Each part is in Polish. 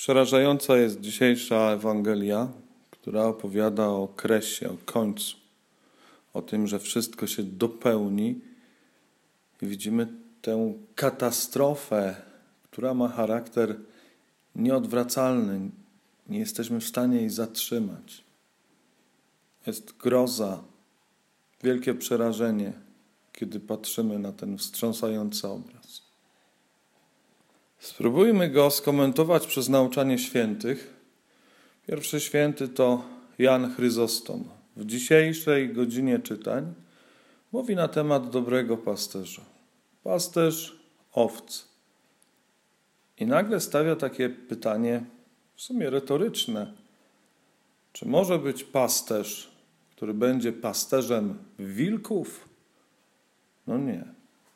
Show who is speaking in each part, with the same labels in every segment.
Speaker 1: Przerażająca jest dzisiejsza Ewangelia, która opowiada o kresie, o końcu, o tym, że wszystko się dopełni i widzimy tę katastrofę, która ma charakter nieodwracalny. Nie jesteśmy w stanie jej zatrzymać. Jest groza, wielkie przerażenie, kiedy patrzymy na ten wstrząsający obraz. Spróbujmy go skomentować przez nauczanie świętych. Pierwszy święty to Jan Chryzostom. W dzisiejszej godzinie czytań mówi na temat dobrego pasterza. Pasterz owc. I nagle stawia takie pytanie, w sumie retoryczne. Czy może być pasterz, który będzie pasterzem wilków? No nie.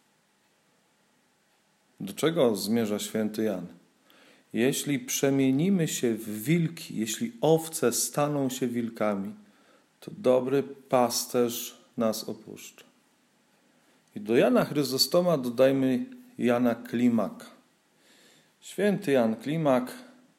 Speaker 1: Do czego zmierza święty Jan? Jeśli przemienimy się w wilki, jeśli owce staną się wilkami, to dobry pasterz nas opuszcza. I do Jana Chryzostoma dodajmy Jana Klimaka. Święty Jan Klimak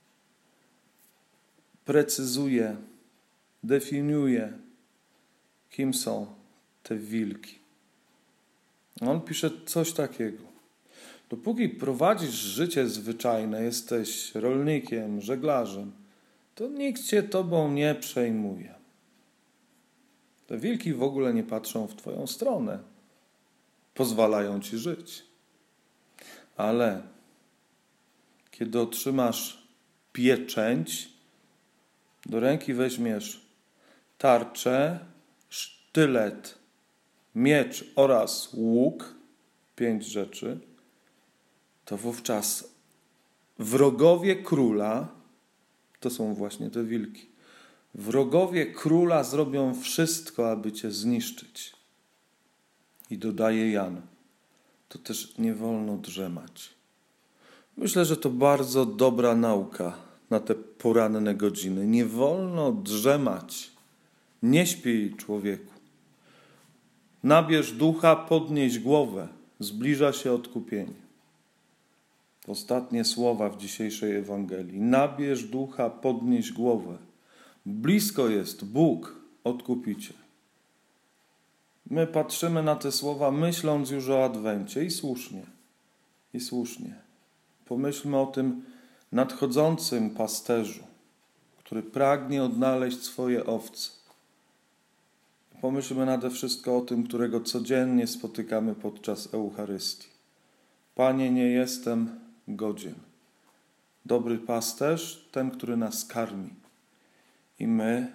Speaker 1: precyzuje, definiuje, kim są te wilki. On pisze coś takiego. Dopóki prowadzisz życie zwyczajne, jesteś rolnikiem, żeglarzem, to nikt się tobą nie przejmuje. Te wilki w ogóle nie patrzą w twoją stronę. Pozwalają ci żyć. Ale kiedy otrzymasz pieczęć, do ręki weźmiesz tarczę, sztylet, miecz oraz łuk, 5 rzeczy, to wówczas wrogowie króla, to są właśnie te wilki, wrogowie króla zrobią wszystko, aby cię zniszczyć. I dodaje Jan, to też nie wolno drzemać. Myślę, że to bardzo dobra nauka na te poranne godziny. Nie wolno drzemać. Nie śpij, człowieku. Nabierz ducha, podnieś głowę. Zbliża się odkupienie. Ostatnie słowa w dzisiejszej Ewangelii. Nabierz ducha, podnieś głowę. Blisko jest Bóg, odkupiciel. My patrzymy na te słowa, myśląc już o Adwencie i słusznie. I słusznie. Pomyślmy o tym nadchodzącym pasterzu, który pragnie odnaleźć swoje owce. Pomyślmy nade wszystko o tym, którego codziennie spotykamy podczas Eucharystii. Panie, nie jestem godzien. Dobry pasterz, ten, który nas karmi. I my,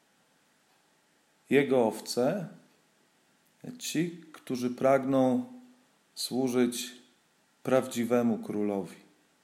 Speaker 1: Jego owce, ci, którzy pragną służyć prawdziwemu królowi.